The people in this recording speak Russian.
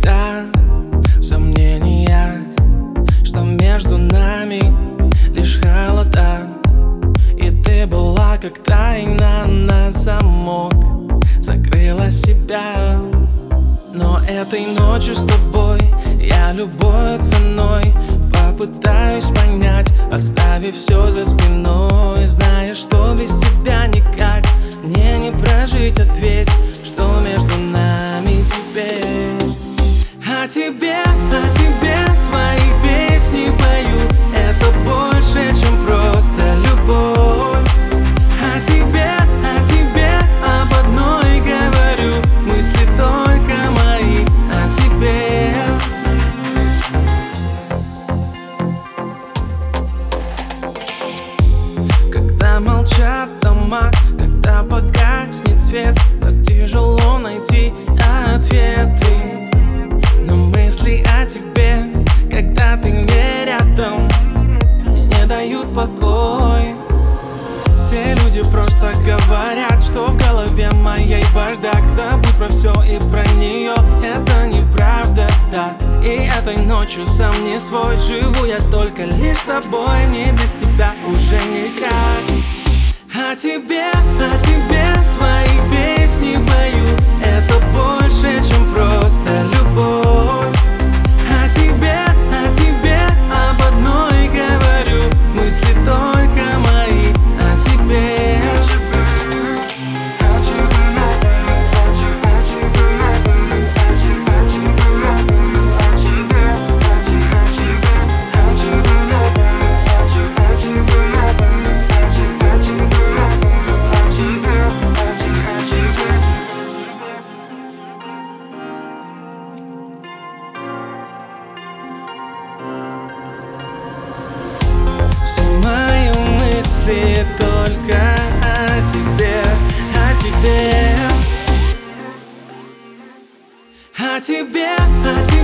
всегда в сомнениях, что между нами лишь холода. И ты была как тайна на замок, закрыла себя. Но этой ночью с тобой я любой ценой попытаюсь понять, оставив все за спиной, зная, что без тебя никак мне не прожить. Ответь, что между нами теперь. О тебе свои песни пою. Это больше, чем просто любовь. О тебе об одной говорю. Мысли только мои о тебе. Когда молчат дома, когда погаснет свет, так тяжело найти ответы. Но мысли о тебе, когда ты не рядом, не дают покой. Все люди просто говорят, что в голове моей бардак. Забудь про все и про нее, это неправда, да. И этой ночью сам не свой, живу я только лишь с тобой. Мне без тебя уже никак. О тебе свои песни пою. Это больше, чем просто любовь. О тебе об одной говорю. Мысли только мои о тебе. Все мои мысли только о тебе, о тебе, о тебе, о тебе.